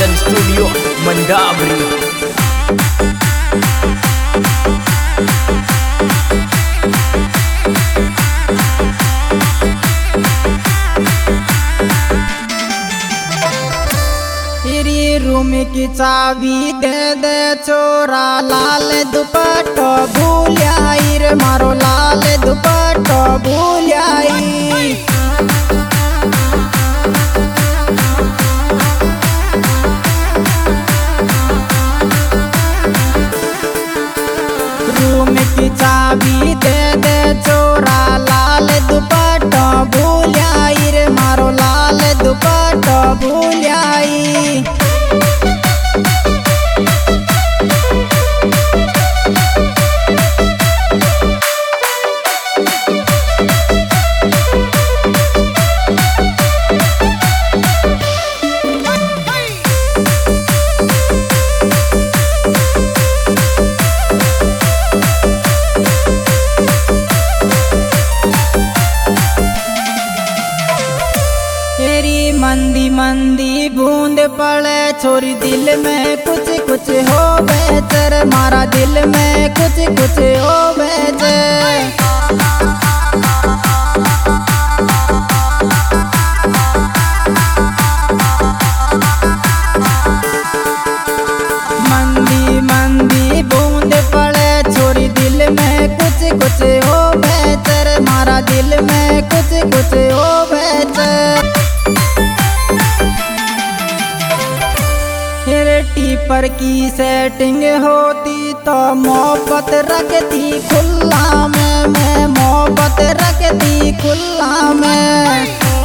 Ramadan Studio Mendabri. Room की चाबी दे दे चोरा, लाल दुपट्टो भूल आई रे मारो, लाल दुपट्टो भूल आई। रूम की चाबी दे दे चोरा, लाल दुपट्टो भूल आई रे मारो, लाल दुपट्टो भूल आई। मंदी मंदी बूंद पड़े छोरी, दिल में कुछ कुछ हो बेचर, मारा दिल में कुछ कुछ हो बेचर। मंदी मंदी बूंद पड़े छोरी, दिल में कुछ कुछ हो बेचर, मारा दिल में कुछ कुछ हो बेचर। टीपर की सेटिंग होती तो मोहब्बत रखती खुला में, मैं मोहब्बत रखती खुला में।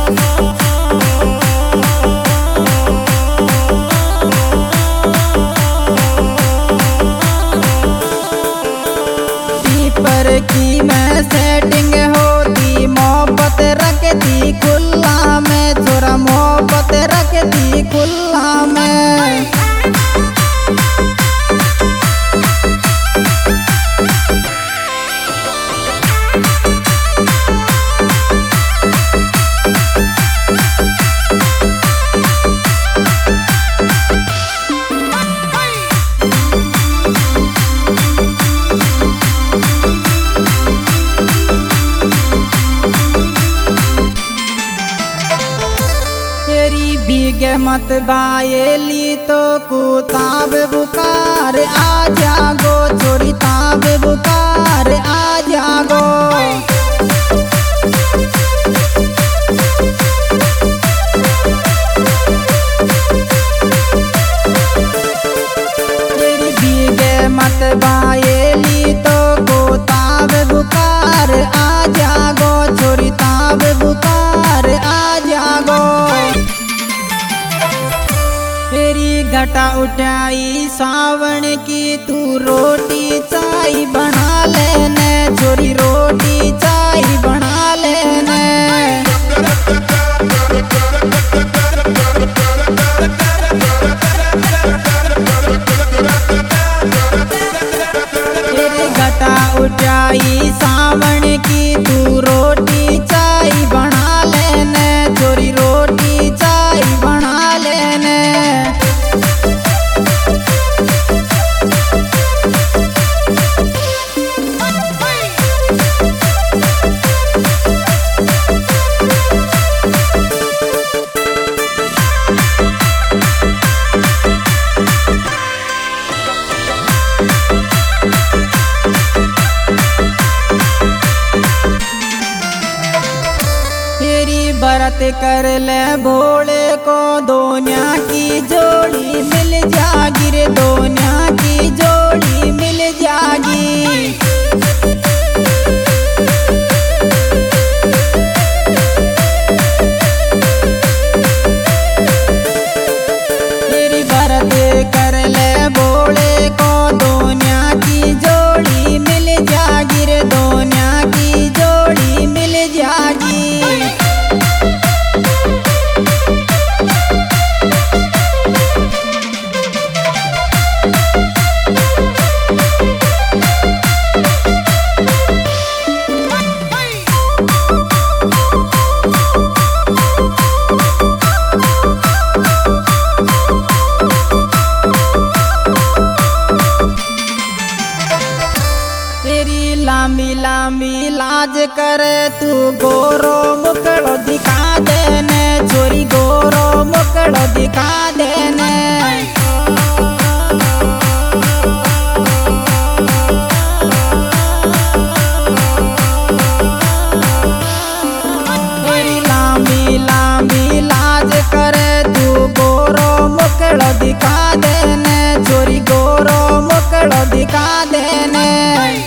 टीपर की मैं सेटिंग होती, मोहब्बत रखती खुला में, छोरा मोहब्बत रखती खुला में। भीगे मत बायली तो कुताब बुकार, आ जागो छोरी ताब बुकार, आ जागो। भीगे मत बायली तो कुताब बुकार, आ जागो छोरी ताब बुकार, आ जागो। तेरी घटा उठाई सावन की, तू रोटी चाय बना लेने छोरी, रोटी चाय बना लेने। तेरी घटा उठाई सावन की, तू रोटी चाय बना लेने छोरी, रोटी चाय बना लेने। बरत कर ले भोले को, दोनिया की जोड़ी मिल जागी रे, दोनिया की जोड़ी मिल जागी। तेरी बरत कर ले भोले को, दोनिया की जोड़ी मिल जागी रे, दोनिया की जोड़ी मिल जागी। तू गोरो